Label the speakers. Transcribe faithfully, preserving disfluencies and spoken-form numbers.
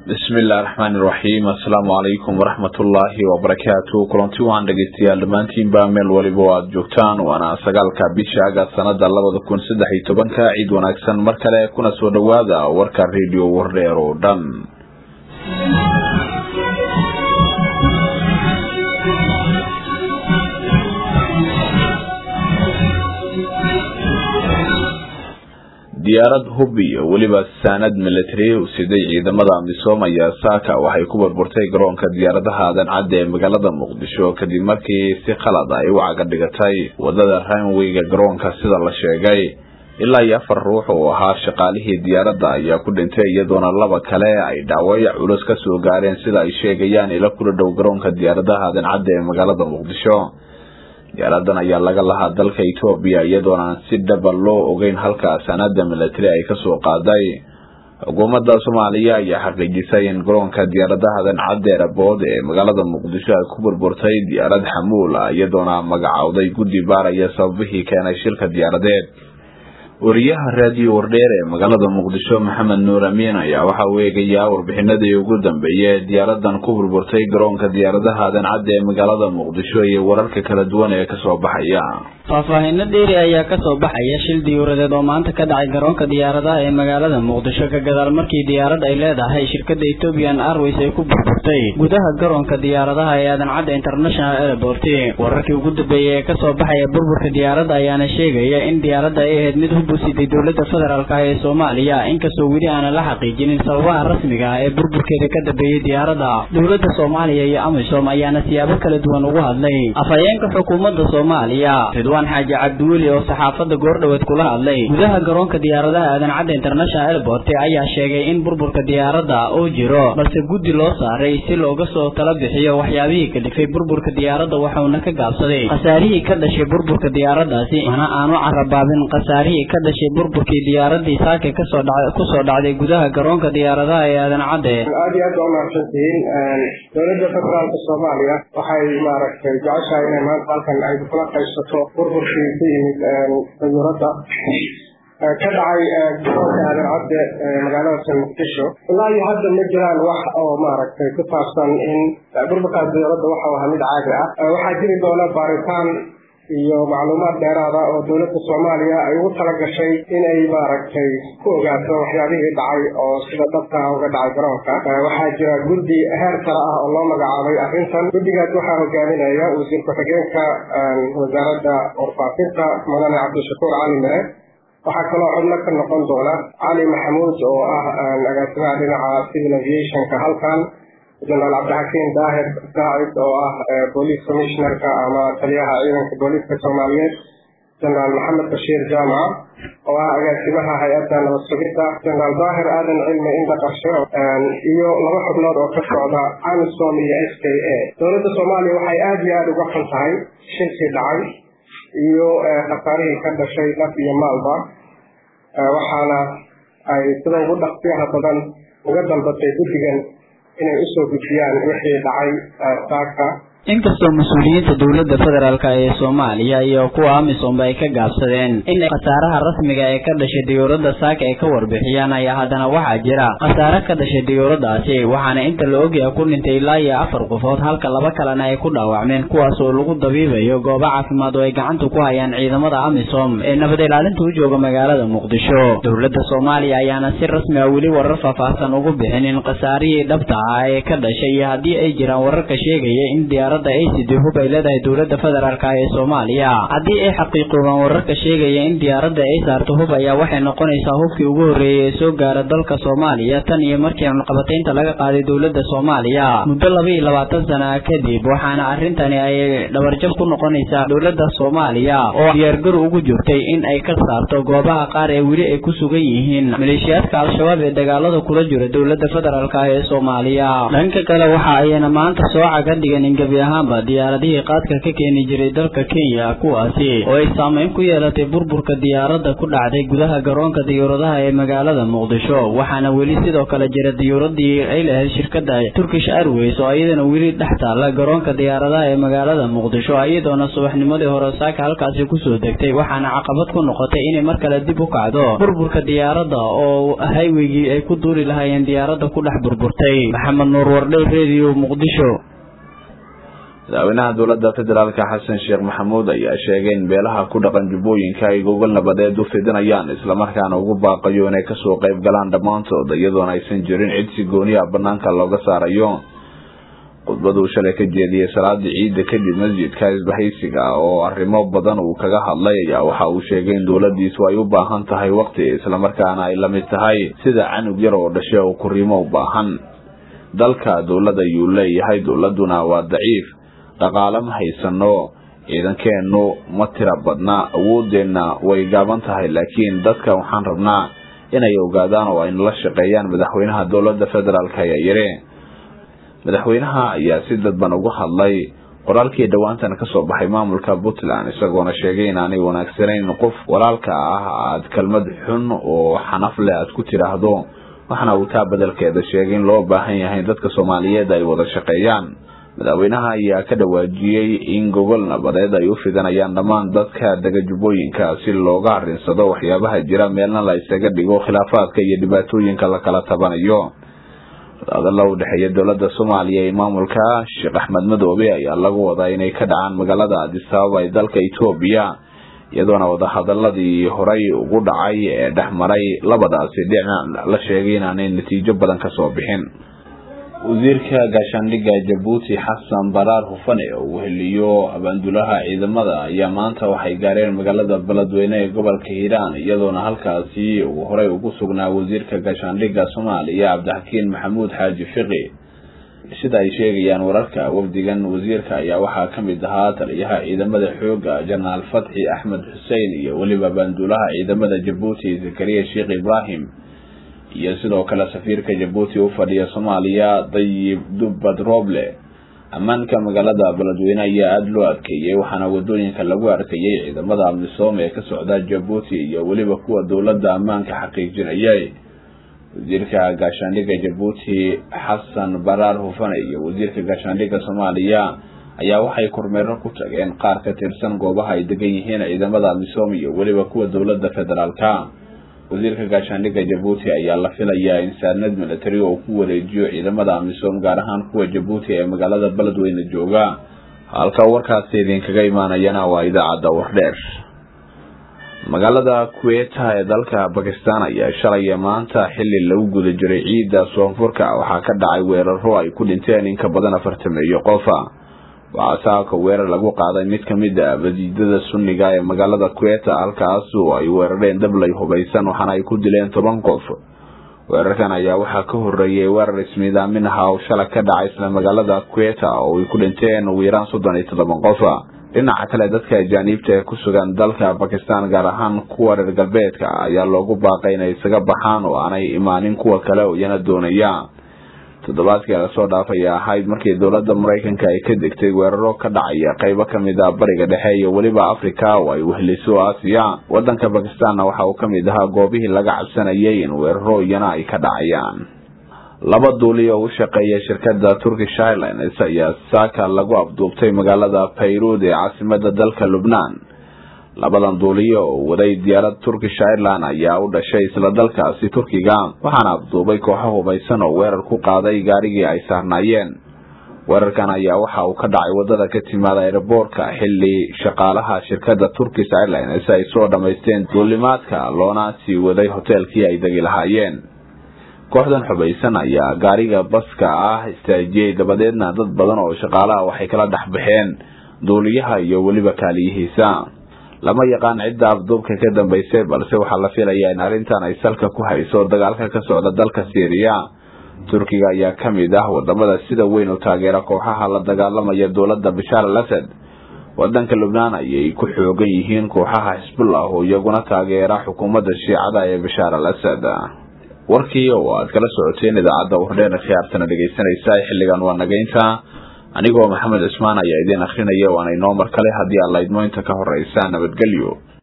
Speaker 1: bismillaahir rahmaanir rahiim assalaamu calaykum waraxmatullaahi wabarakaatuh kulanti waan dhageystayaal dhammaantiin baa meel waliba oo aad joogtaan waana sagaalka bisha Agost sanada labada kun saddex iyo tobanka ciid wanaagsan mar kale kuna soo dhawaada warka radio Wardheer oo dhan diyaarad hubi waliba saanad military oo siday ciidamada amisom ayaa saaka waxay ku burburtay garoonka diyaaradaha aadan cad ee magaalada Muqdisho kadib markii si qalad ah ay u caga dhigatay wadada runway-ga garoonka sida la sheegay ilaa iyo afar ruux oo ahaa shaqaalihii diyaaradda ayaa ku dhintay iyadoona laba kale ay dhaawac culus ka soo gaareen sida ay sheegayaan ila ku dhow garoonka diyaaradaha aadan cad ee magaalada Muqdisho diyaaradan ayaa laga lahaa dalka Itoobiya iyadoona si dhab loo ogeyn halka sanada military ay ka soo qaaday xukuumadda Soomaaliya ayaa xaqiijisay in garoonka diyaaradaha aadan cad ee Rabood ee magaalada Muqdisho ay ku burburtay diyaarad xamuul ah iyadoona magacawday guddi baaraya sababihii keenay shilka diyaaradeed wariyaha radio Wardheer ee magaalada Muqdisho Maxamed Nuur Amiin ayaa waxa uu eegaya warbixinadii ugu dambeeyay diyaaradan ku burburtay garoonka diyaaradaha aadan cad ee magaalada Muqdisho iyo wararka kala duwan ee ka soo baxaya
Speaker 2: faahfaahin dheeri ayaa ka soo baxaya shil diyaaradeed oo maanta ka dhacay garoonka diyaaradaha ee magaalada Muqdisho ka gadaal markii diyaarad ay leedahay shirkadda Ethiopian Airways ay ku burburtay gudaha garoonka diyaaradaha ee aadan cad International Airport wararkii ugu dambeeyay ee ka soo baxaya burburka diyaaradda ayaana sheegaya in diyaaradda ay ahayd mid busiday dawladda federaalka ee Soomaaliya inkastoo wili aan la xaqiijinin sababaha rasmiga ah ee burburkeeda ka dambeeyay diyaaradda dawladda Soomaaliya iyo amisom ayaana siyaabo kala duwan ugu hadlay afhayeenka xukuumadda Soomaaliya Ridwaan Xaaji Cabduuli oo saxaafadda goordhaweed kula hadlay gudaha garoonka diyaaradaha aadan cad International Airport ayaa sheegay in burburka diyaaradda oo jiro balse guddi loo saaray si looga soo tala bixiyo waxyaabihii ka dhigay burburka diyaaradda waxaana ka gaabsaday qasaarihii ka dhashay burburka diyaaraddaasi mana aanu carabaabin qasaarihii ka dhashay burburkii diyaaradii saaka ka soo dhacay ku soo dhacday gudaha garoonka diyaaradaha ee aadan cad
Speaker 3: aad iyo aad u mahadsantihiin dowladda federaalka Soomaaliya waxay maaragtay jeceshahay inay maanta halkan ay kula qaysato burburkii ku yimid diyaaradda ka dhacay garoonka aadan cad magaalada Muqdisho ilaa iyo hadda ma jiraan wax oo maaragtay ku saabsan in burburka diyaaradda waxa uu mid caadi ah waxaa jiri doona baaritaan iyo macluumaad dheeraad ah oo dawladda Soomaaliya ay ugu tala gashay in ay maaragtay ku ogaato waxyaabihii dhacay oo sida dadka uga dhacay garoonka waxaa jira guddi heer sare ah oo loo magacaabay arrintan guddigaas waxaa hogaaminaya wasiir ku-xigeenka wasaaradda warfaafinta mudane Cabdishakuur Cali Mire waxaa kaloo xubno ka noqon doona Cali Maxamuud oo ah agaasimaha dhinaca civil aviation-ka halkan General Abdulhakim Daahir Saacid oo ah Police Commissioner-ka ama taliyaha ciidanka booliska Soomaaliyeed General Maxamed Bashiir Jaamac oo ah agaasimaha hay'adda nabad sugidda General Daahir Aadan Cilmi Inda Qarsho iyo laba xubnood oo ka socda amisom iyo S K A dowladda Soomaaliya waxay aad iyo aad uga xun tahay shilkii dhacay iyo khasaarihii ka dhashay naf iyo maalba waxaana ay sida ugu dhaqsiyaha badan uga dalbatay guddigan inay u soo gudbiyaan wixii dhacay saaka
Speaker 2: inkastoo mas'uuliyiinta dawladda federaalka ee Soomaaliya iyo kuwa amisom ay ka gaabsadeen in qasaaraha rasmiga ee ka dhashay diyaaradda saaka ay ka warbixiyaan ayaa haddana waxaa jira qasaare ka dhashay diyaaraddaasi waxaana inta la ogyahay ku dhintay ilaa iyo afar qofood halka laba kalena ay ku dhaawacmeen kuwaas oo lagu dabiibayo goobo caafimaad oo ay gacanta ku hayaan ciidamada amisom ee nabad ilaalinta u jooga magaalada Muqdisho dawladda Soomaaliya ayaana si rasmi ah weli warar faahfaahsan ugu bixinin qasaarihii dhabta ah ee ka dhashay iyo haddii ay jiraan wararka sheegaya in diyaarad ay sidii hub ay leedahay dawladda federaalka ee Soomaaliya hadii ay xaqiiqoobaan wararka sheegaya in diyaaradda ay saarto hub ayaa waxay noqonaysaa hubkii ugu horeeyay ee soo gaara dalka Soomaaliya tan iyo markii cunaqabataynta laga qaaday dawladda Soomaaliya muddo laba iyo labaatan sano kadib waxaana arrintani ay dhabarjab ku noqonaysaa dawladda Soomaaliya oo diyaargarow ugu jirtay in ay ka saarto goobaha qaar ee weli ay ku sugan yihiin maleeshiyaadka al-shabaab ee dagaalada kula jira dawladda federaalka ee Soomaaliya dhanka kale waxa ayna maanta soo caga dhigan in gebi ahaanba diyaaradihii qaadka ka keeni jiray dalka Kenya kuwaasi oo ay saameyn ku yeelatay burburka diyaaradda ku dhacday gudaha garoonka diyaaradaha ee magaalada Muqdisho waxaana weli sidoo kale jira diyaaradii ay lahayd shirkadda Turkish Airways oo iyadana weli dhex taala garoonka diyaaradaha ee magaalada Muqdisho iyadoo subaxnimadii hore saaka halkaasi ku soo degtay waxaana caqabad ku noqotay inay mar kale dib u kacdo burburka diyaaradda oo highway ay ku duuli lahaayeen diyaaradda ku dhex burburtay Maxamed Nuur Wardey Radio Muqdisho.
Speaker 1: madaxweynaha dowladda federaalka Xasan Sheekh Maxamuud ayaa sheegay in beelaha ku dhaqan Jubbooyinka ay gogol nabadeed u fidinayaan isla markaana ugu baaqayo inay ka soo qayb galaan dhamaantood iyadoo aysan jirin cid si gooni ah banaanka looga saarayo. khudbadu shalay ka jeediyay salaada ciid kadib masjidka isbahaysiga oo arrimo badan uu kaga hadlay ayaa waxa uu sheegay in dowladdiisu ay u baahan tahay waqti isla markaana ay la mid tahay sida canug yar oo dhashay oo kuriimo u baahan. dalka dowladda ayuu leeyahay dowladuna waa daciif dhaqaale ma haysano ciidankeenu ma tira badna awoodeenna way gaaban tahay laakiin dadka waxaan rabnaa inay ogaadaan oo ay la shaqeeyaan madaxweynaha dowladda federaalka ayaa yiri. madaxweynaha ayaa si dadban ugu hadlay qoraalkii dhawaantan ka soo baxay maamulka Puntland isagoona sheegay in aanay wanaagsanayn qof walaalka ah aad kalmad xun oo xanaf leh aad ku tiraahdo waxana uu taa beddelkeeda sheegay in loo baahan yahay dadka Soomaaliyeed ay wada shaqeeyaan. madaxweynaha ayaa ka dhawaajiyay in gogol nabadeed ay u fidanayaan dhammaan dadka daga Jubbooyinka si looga arinsado waxyaabaha jira meelna la isaga dhigo khilaafaadka iyo dhibaatooyinka la kala tabanayo. hadallo u dhexeeya dowladda Soomaaliya iyo maamulka Sheekh Axmed Madoobe ayaa lagu wadaa inay ka dhacaan magaalada Addis Ababa ee dalka Itoobiya iyadoona wada hadaladii horay ugu dhacay ee dhexmaray labadaasi dhinac la sheegay in aanay natiijo badan ka soo bixin. wasiirka gaashaandhigga Jabuuti Xasan Baraar Hufane oo heliyo abandulaha ciidamada ayaa maanta waxay gaareen magaalada Beledweyne ee gobolka Hiiraan iyadoona halkaasi uu horay ugu sugnaa wasiirka gaashaandhigga Soomaaliya Cabdixakiin Maxamuud Xaaji Fiqi. sida ay sheegayaan wararka wafdigan wasiirka ayaa waxaa ka mid ahaa taliyaha ciidamada xoogga Janaal Fatxi Axmed Xuseen iyo waliba abandulaha ciidamada Jabuuti Zakariya Sheekh Ibrahim iyo sidoo kale safiirka Jabuuti u fadhiya Soomaaliya Dayib Dubbad Roble. ammaanka magaalada Beledweyne ayaa aad loo adkeeyay waxaana wadooyinka lagu arkayay ciidamada amisom ee ka socda Jabuuti iyo waliba kuwa dowladda ammaanka xaqiijinayay. wasiirka gaashaandhigga Jabuuti Xasan Baraar Hufane iyo wasiirka gaashaandhigga Soomaaliya ayaa waxay kormeero ku tageen qaar ka tirsan goobaha ay degan yihiin ciidamada amisom iyo waliba kuwa dowladda federaalka. wasiirka gaashaandhigga Jabuuti ayaa la filayaa in saanad military oo ku wareejiyo ciidamada amisom gaar ahaan kuwa Jabuuti ee magaalada Beledweyne jooga. halka warkaasi idinkaga imaanayana waa idaacadda Wardheer. magaalada Kuwait ee dalka Pakistan ayaa shalay maanta xilli lagu guda jiray ciida soonfurka waxaa ka dhacay weeraro ay ku dhinteen in ka badan afartan iyo qof. waxaa saaka weerar lagu qaaday mid ka mid ah wasiidada sunniga ee magaalada Kuwait halkaas oo ay weerareen dablay hubaysan waxaana ay ku dileen toban qof. weerarkan ayaa waxaa ka horeeyay weerar ismiidaamin ah oo shalay ka dhacay isla magaalada Kuwait oo ay ku dhinteen ugu yaraan soddon iyo todoba qof. dhinaca kale dadka ajaanibta ee ku sugan dalka Pakistan gaar ahaan kuwa reer galbeedka ayaa loogu baaqay inay isaga baxaan oo aanay imaanin kuwa kale oo iyana doonaya. toddobaadkii la soo dhaafay ahayd markii dowladda Mareykanka ay ka degtay weeraro ka dhacaya qaybo ka mid ah bariga dhexe iyo waliba Afrika oo ay weheliso Aasiya. wadanka Pakistan waxa uu ka mid ahaa goobihii laga cabsanayay in weeraro iyana ay ka dhacayaan. laba duuliye oo u shaqeeya shirkadda Turkish Airlines ayaa saaka lagu afduubtay magaalada Beirut ee caasimadda dalka Lubnaan. labadan duuliye oo waday diyaarad Turkish Airlines ayaa u dhashay isla dalkaasi Turkiga waxaana afduubay kooxo hubaysan oo weerar ku qaaday gaarigii ay saarnaayeen. weerarkan ayaa waxa uu ka dhacay wadada ka timaada airportka xilli shaqaalaha shirkadda Turkish Airlines ay soo dhameysteen duulimaadka loona sii waday hoteelkii ay degi lahaayeen. kooxdan xubaysan ayaa gaariga baska ah istaajiyay dabadeedna dad badan oo shaqaalaha waxay kala dhaxbaxeen duuliyaha iyo waliba kaaliyihiisa. lama yaqaan cidda afduubka ka dambeysay balse waxaa la filayaa in arrintan ay salka ku hayso dagaalka ka socda dalka Syria. Turkiga ayaa ka mid ah wadamada sida weyn u taageera kooxaha la dagaalamaya dowladda Bashar al-Assad. wadanka Lubnaan ayay ku xoogan yihiin kooxaha Hezbollah oo iyaguna taageera xukuumadda Shiicada ee Bashar al-Assad. warkii oo aad kala socoteen idaacadda Wardheer khiyaartana dhageysanaysa xilligan waa nageynta anigoo maxamed cismaan ayaa idin akhrinaya waana inoo mar kale haddii aad laydmo inta ka horeysa nabadgelyo.